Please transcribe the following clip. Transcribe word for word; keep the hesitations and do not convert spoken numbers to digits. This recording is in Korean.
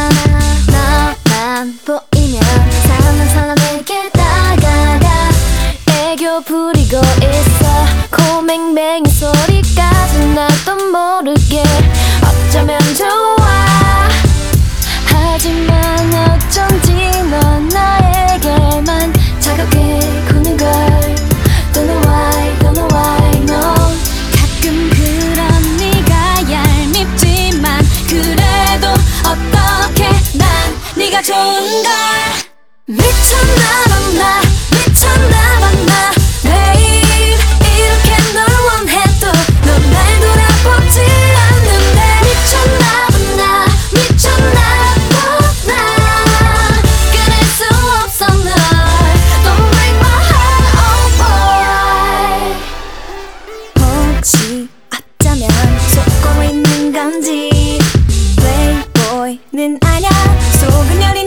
않아. 너만 보이면 사랑하는 사람에게 다가가 애교 부리고 있어. 고맹맹이 소리까지 나도 모르게 어쩌면 좋아. 하지만 어쩐지 넌 나에게만 차갑게 구는 걸. Don't know why, don't know why, no. 가끔 그런 네가 얄밉지만 그래도 어떻게 난 네가 좋은걸. 미쳤나봐 나, 미쳤나봐 나 babe. 이렇게 널 원해도 넌 날 돌아보지 않는데. 미쳤나봐 나, 미쳤나봐 나 끊을 수 없어 널. Don't break my heart, oh boy. 혹시 어쩌면 속고 있는 건지 playboy는 아냐. 속은 여린